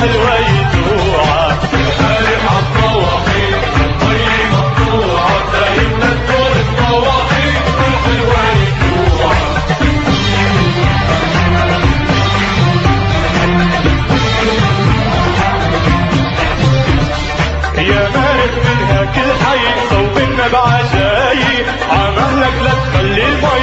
الحلوة يدوعة الحارب عالطواحين طي مقطوعة دايما تدور الطواحين الحلوة يدوعة يا مالك منها كل حي صوب النبع جاي عمهلك لا تخلي المي